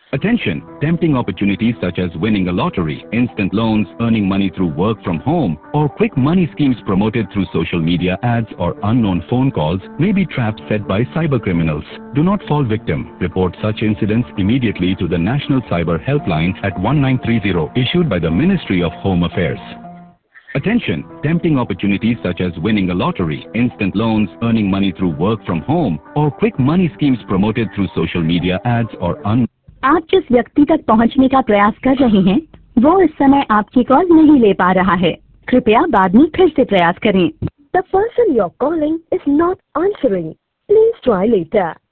Attention! Tempting opportunities such as winning a lottery, instant loans, earning money through work from home, or quick money schemes promoted through social media ads or unknown phone calls may be traps set by cyber criminals. Do not fall victim. Report such incidents immediately to the National Cyber Helpline at 1930 issued by the Ministry of Home Affairs. Attention! Tempting opportunities such as winning a lottery, instant loans, earning money through work from home, or quick money schemes promoted through social media ads or आप जिस व्यक्ति तक पहुंचने का प्रयास कर रहे हैं वो इस समय आपकी कॉल नहीं ले पा रहा है। कृपया बाद में फिर से प्रयास करें। The person you're calling is not answering. Please try later.